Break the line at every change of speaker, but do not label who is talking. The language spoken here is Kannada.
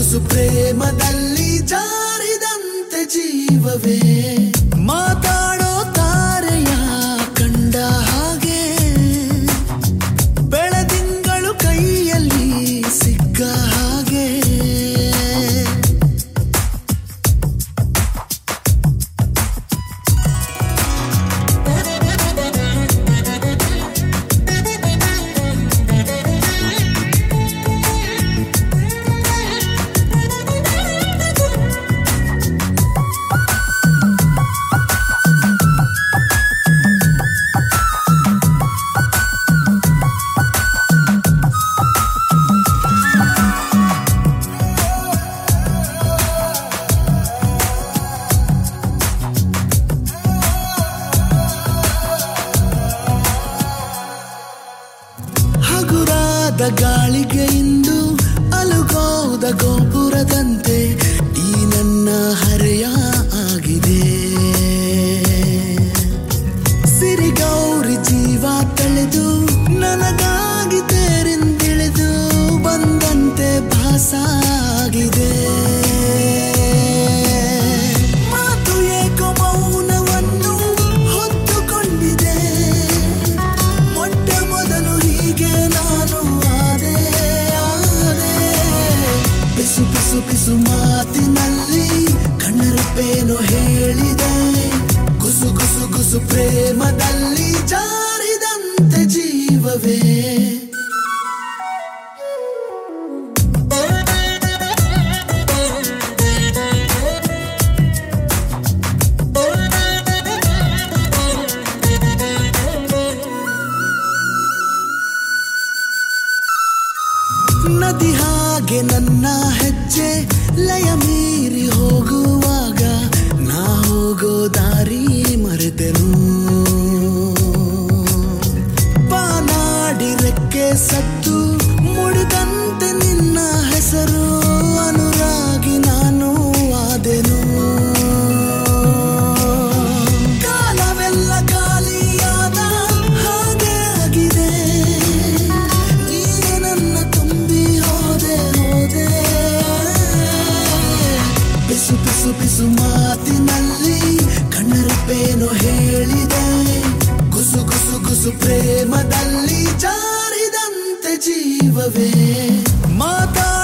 ಕುಸು ಪ್ರೇಮದಲ್ಲಿ ಜಾರಿದಂತೆ ಜೀವವೇ ಮಾತಾಡೋ ತಾರೆಯ ಕಂಡ ಹಾಗೆ ಬೆಳದಿಂಗಳು ಕೈಯಲ್ಲಿ ಸಿಕ್ಕ ಹಾಗೆ ಹಗುರಾದ ಗಾಳಿಗೆ ಇಂದು ಅಲುಗೋದ ಗೋಪುರದಂತೆ ಈ ನನ್ನ ಹರೆಯ ಆಗಿದೆ ಸಿರಿಗೌರಿ ಜೀವ ತಳೆದು ನನಗಾಗಿ ತೇರಿಂದಿಳಿದು ಬಂದಂತೆ ಭಾಸ ಆಗಿದೆ ಮಾತು ಏಕೋ ಮೌನವನ್ನು ಹೊತ್ತುಕೊಂಡಿದೆ ಮೊಟ್ಟ ಮೊದಲು ಹೀಗೆ ನಾನು ಆದೆ ಪಿಸು ಪಿಸು ಪಿಸು ಮಾತಿನಲ್ಲಿ ಕಣ್ಣರಪ್ಪೇನು ಹೇಳಿದೆ ಕುಸು ಕುಸು ಕುಸು ಪ್ರೇಮದಲ್ಲಿ ಜಾರಿದಂತೆ ಜೀವವೇ ನದಿ ಹಾಗೆ ನನ್ನ ಹೆಜ್ಜೆ ಲಯ ಮೀರಿ ಹೋಗುವಾಗ ನಾ ಹೋಗೋ ದಾರಿ ಮರೆತೆನು ಪಾನಾಡಿ ರೆಕ್ಕೆ ಸತ್ತು ಮುಡಿದಂತೆ ನಿನ್ನ ಹೆಸರು ಅನುರಾಗಿ ನಾನು ಆದೆನು ಕಾಲವೆಲ್ಲ ಖಾಲಿಯಾದ ಹಾಗೆ ಆಗಿದೆ ನೀನೇ ನನ್ನ ತುಂಬಿ ಹೋದೆ ಪಿಸು ಪಿಸು ಪಿಸು ಮಾತಿನಲ್ಲಿ ಕಣ್ಣರಪ್ಪೇನು ಹೇಳಿದೆ ಕುಸು ಕುಸು ಕುಸು ಪ್ರೇಮದಲ್ಲಿ ಜಾರಿದಂತೆ ಜೀವವೇ ಮಾತಾ